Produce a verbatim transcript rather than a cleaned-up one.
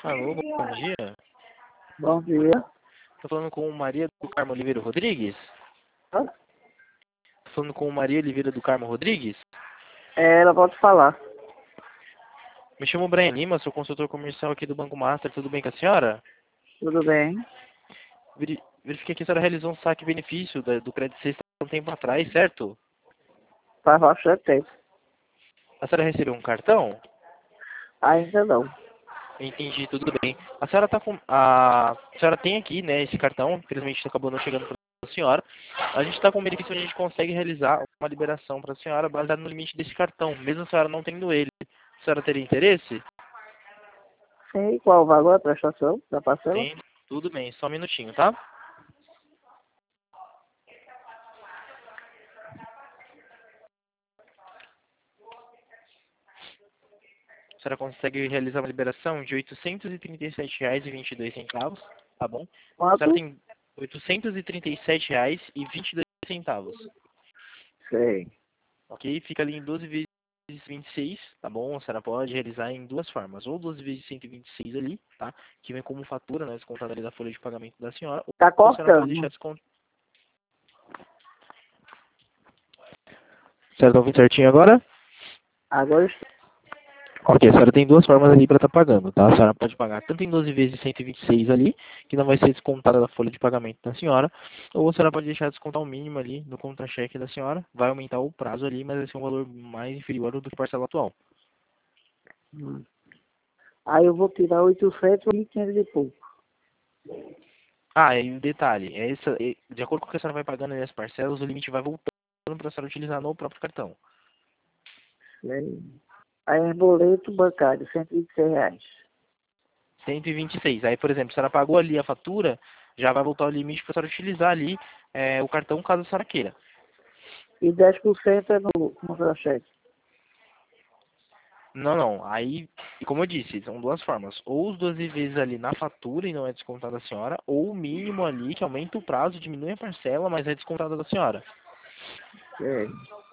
Alô, bom dia. Bom dia. Tô falando com Maria do Carmo Oliveira Rodrigues? Hã? Tô falando com Maria Oliveira do Carmo Rodrigues? É, ela pode falar. Me chamo Brian Lima, sou consultor comercial aqui do Banco Master. Tudo bem com a senhora? Tudo bem? Veri- Verifiquei que a senhora realizou um saque benefício da- do Crédito Sexta há um tempo atrás, certo? Faz bastante tempo. A senhora recebeu um cartão? Ainda não. Entendi, tudo bem. A senhora tá com. A, a senhora tem aqui, né, esse cartão, infelizmente acabou não chegando para a senhora. A gente está com um benefício onde a gente consegue realizar uma liberação para a senhora baseada no limite desse cartão, mesmo a senhora não tendo ele. A senhora teria interesse? Sei qual o valor da prestação da parcela? Tem, tudo bem, só um minutinho, tá? A senhora consegue realizar uma liberação de oitocentos e trinta e sete reais e vinte e dois centavos, tá bom? A senhora Quanto? tem oitocentos e trinta e sete reais e vinte e dois centavos. Sei. Ok? Fica ali em doze vezes vinte e seis, tá bom? A senhora pode realizar em duas formas. Ou doze vezes cento e vinte e seis ali, tá? Que vem como fatura, né? Descontada ali da folha de pagamento da senhora. Tá Ou a senhora pode deixar cortando. desconto. Certo, tá ouvindo certinho agora? Agora estou. Ok, a senhora tem duas formas ali para estar pagando, tá? A senhora pode pagar tanto em doze vezes cento e vinte e seis ali, que não vai ser descontada da folha de pagamento da senhora, ou a senhora pode deixar descontar o mínimo ali no contra-cheque da senhora, vai aumentar o prazo ali, mas vai ser um valor mais inferior do que a parcela atual. Hum. Aí eu vou tirar oitocentos e quinhentos e pouco. Ah, e um detalhe, é essa, é- de acordo com o que a senhora vai pagando aí as parcelas, o limite vai voltando para a senhora utilizar no próprio cartão. Sei. Aí é boleto bancário, cento e vinte e seis reais. cento e vinte e seis. Aí, por exemplo, se a senhora pagou ali a fatura, já vai voltar o limite para a senhora utilizar ali é, o cartão caso a senhora queira. E dez por cento é no contra-cheque. Não, não. Aí, e como eu disse, são duas formas. Ou os doze vezes ali na fatura e não é descontado da senhora, ou o mínimo ali que aumenta o prazo, diminui a parcela, mas é descontado da senhora. Sei.